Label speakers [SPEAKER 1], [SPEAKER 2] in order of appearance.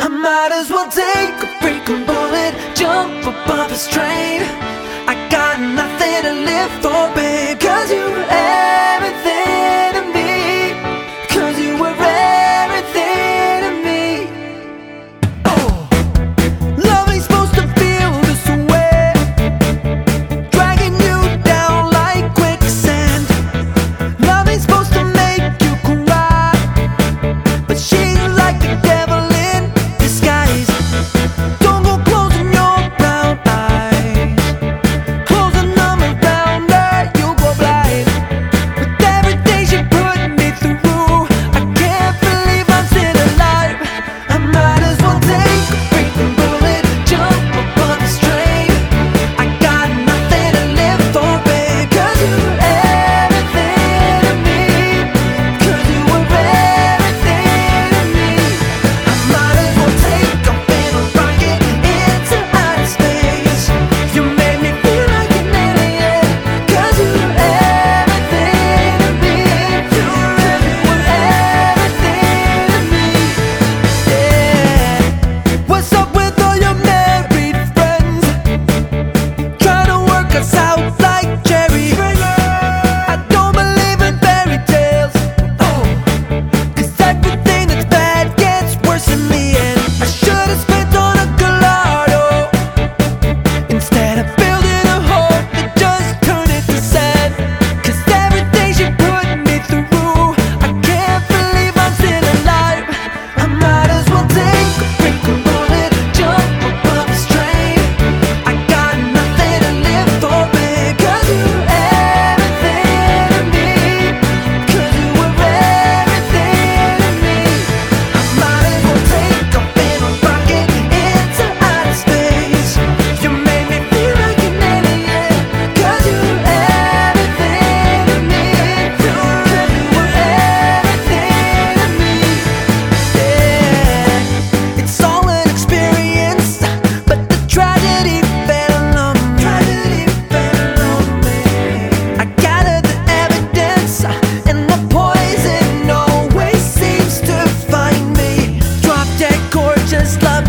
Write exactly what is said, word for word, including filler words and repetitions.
[SPEAKER 1] I might as well take a freaking bullet, jump above this train. I got nothing to live for, babe, 'cause you were everything to me, 'cause you were everything to me. Oh, love ain't supposed to feel this way, dragging you down like quicksand. Love ain't supposed to make you cry, but she's like the devil in disguise. Don't go closing your brown eyes, closing them around her, you go blind. With everything she put me through, I can't believe I'm still alive. I might as well take a freaking bullet, jump above this train. I got nothing to live for, babe, 'cause you were everything to me, 'cause you were everything to me. I might as well take off in a rocket into outer space. You made me feel like an alien, 'cause you were everything to me. You were everything to me. Yeah. What's up with all your married friends, trying to work us out like Jerry Springer? I don't believe in fairy tales, oh, 'cause everything that's bad gets worse in the end. I should've spent on a Gallardo instead of building a hope that just turned into sand. 'Cause everything she put me through, I can't believe I'm still alive. I might as well take a freaking bullet, jump above this train. I got nothing to live for, babe, 'cause you were everything to me, 'cause you were everything to me. I might as well take off in a rocket into outer space. You made me feel like an alien, 'cause you were everything to me, 'cause you were everything to me. Yeah, it's all an experience, but the tragedy fell on me. Tragedy fell on me. I gathered the evidence, and the poison always seems to find me. Drop dead gorgeous love